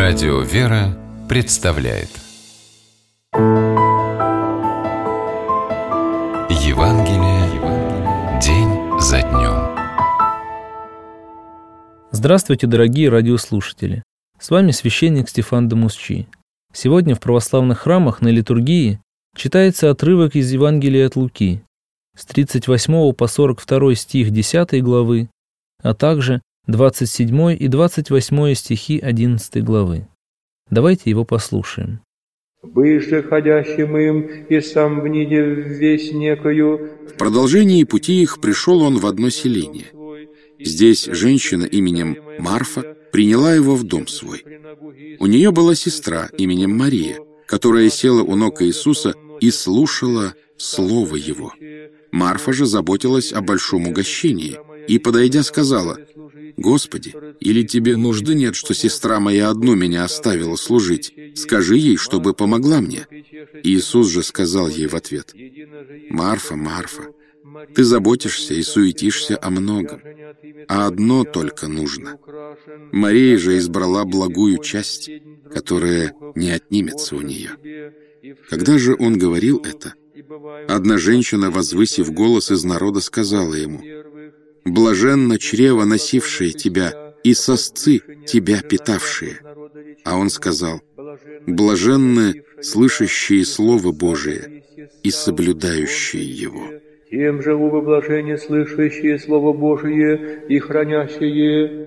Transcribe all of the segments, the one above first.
Радио «Вера» представляет Евангелие день за днем. Здравствуйте, дорогие радиослушатели! С вами священник Стефан Дамусчи. Сегодня в православных храмах на литургии читается отрывок из Евангелия от Луки с 38 по 42 стих 10 главы, а также 27 и 28 стихи 11 главы. Давайте его послушаем. «Быже ходящим им, и сам вниде весь некою». В продолжении пути их пришел он в одно селение. Здесь женщина именем Марфа приняла его в дом свой. У нее была сестра именем Мария, которая села у ног Иисуса и слушала слово его. Марфа же заботилась о большом угощении и, подойдя, сказала: «Господи, или тебе нужды нет, что сестра моя одну меня оставила служить? Скажи ей, чтобы помогла мне». Иисус же сказал ей в ответ: «Марфа, Марфа, ты заботишься и суетишься о многом, а одно только нужно. Мария же избрала благую часть, которая не отнимется у нее». Когда же он говорил это, одна женщина, возвысив голос из народа, сказала ему: «Блаженно чрево, носившее тебя, и сосцы тебя питавшие». А он сказал: «Блаженны слышащие Слово Божие и соблюдающие его». Тем же вы блаженны слышащие Слово Божие и хранящие.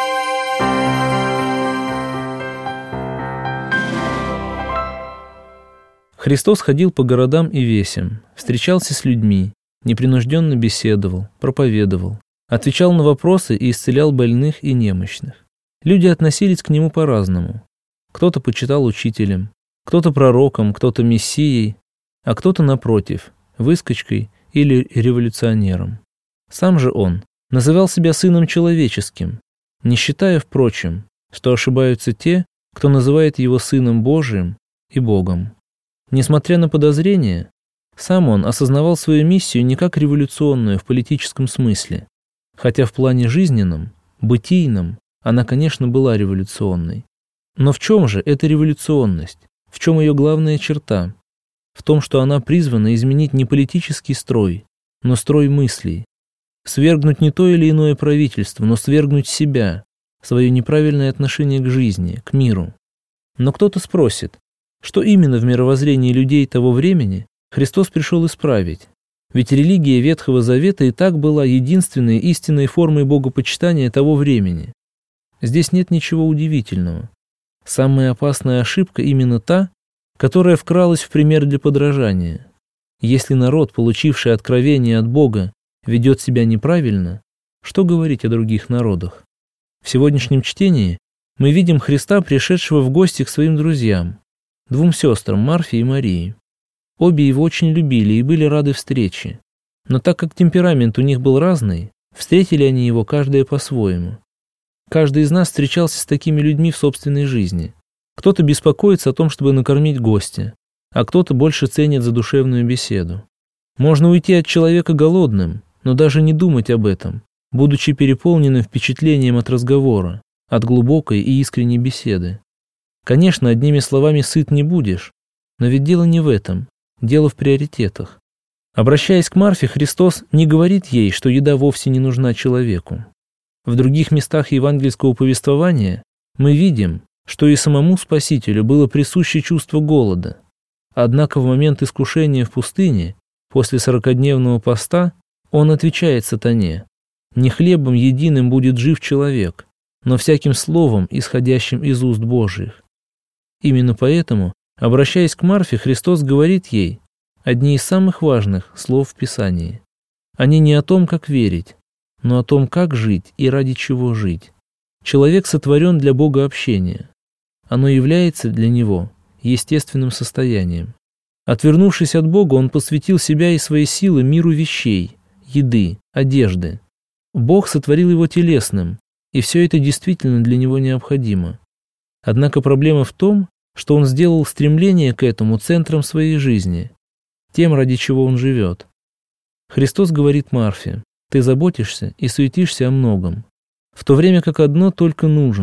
Христос ходил по городам и весям, встречался с людьми, непринужденно беседовал, проповедовал, отвечал на вопросы и исцелял больных и немощных. Люди относились к нему по-разному. Кто-то почитал учителем, кто-то пророком, кто-то мессией, а кто-то, напротив, выскочкой или революционером. Сам же он называл себя сыном человеческим, не считая, впрочем, что ошибаются те, кто называет его сыном Божиим и Богом. Несмотря на подозрения, сам он осознавал свою миссию не как революционную в политическом смысле, хотя в плане жизненном, бытийном она, конечно, была революционной. Но в чем же эта революционность? В чем ее главная черта? В том, что она призвана изменить не политический строй, но строй мыслей. Свергнуть не то или иное правительство, но свергнуть себя, свое неправильное отношение к жизни, к миру. Но кто-то спросит, что именно в мировоззрении людей того времени Христос пришел исправить? Ведь религия Ветхого Завета и так была единственной истинной формой богопочитания того времени. Здесь нет ничего удивительного. Самая опасная ошибка именно та, которая вкралась в пример для подражания. Если народ, получивший откровение от Бога, ведет себя неправильно, что говорить о других народах? В сегодняшнем чтении мы видим Христа, пришедшего в гости к своим друзьям, двум сестрам Марфе и Марии. Обе его очень любили и были рады встрече. Но так как темперамент у них был разный, встретили они его каждая по-своему. Каждый из нас встречался с такими людьми в собственной жизни. Кто-то беспокоится о том, чтобы накормить гостя, а кто-то больше ценит задушевную беседу. Можно уйти от человека голодным, но даже не думать об этом, будучи переполненным впечатлением от разговора, от глубокой и искренней беседы. Конечно, одними словами сыт не будешь, но ведь дело не в этом, дело в приоритетах. Обращаясь к Марфе, Христос не говорит ей, что еда вовсе не нужна человеку. В других местах евангельского повествования мы видим, что и самому Спасителю было присуще чувство голода. Однако в момент искушения в пустыне, после 40-дневного поста, он отвечает сатане: «Не хлебом единым будет жив человек, но всяким словом, исходящим из уст Божьих». Именно поэтому, обращаясь к Марфе, Христос говорит ей одни из самых важных слов в Писании. Они не о том, как верить, но о том, как жить и ради чего жить. Человек сотворен для богообщения. Оно является для него естественным состоянием. Отвернувшись от Бога, он посвятил себя и свои силы миру вещей, еды, одежды. Бог сотворил его телесным, и все это действительно для него необходимо. Однако проблема в том, что он сделал стремление к этому центром своей жизни, тем, ради чего он живет. Христос говорит Марфе: «Ты заботишься и суетишься о многом, в то время как одно только нужно.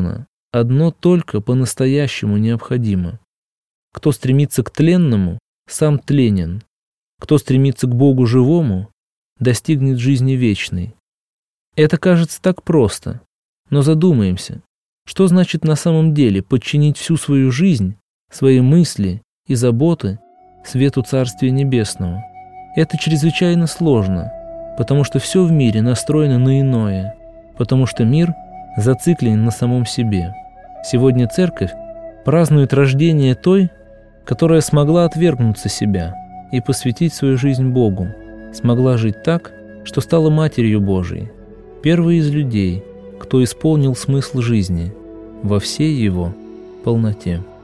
одно только по-настоящему необходимо. Кто стремится к тленному, сам тленен. Кто стремится к Богу живому, достигнет жизни вечной. Это кажется так просто, но задумаемся, что значит на самом деле подчинить всю свою жизнь, свои мысли и заботы свету Царствия Небесного. Это чрезвычайно сложно, потому что все в мире настроено на иное, потому что мир зациклен на самом себе. Сегодня Церковь празднует рождение той, которая смогла отвергнуться себя и посвятить свою жизнь Богу, смогла жить так, что стала Матерью Божией, первой из людей, кто исполнил смысл жизни во всей его полноте.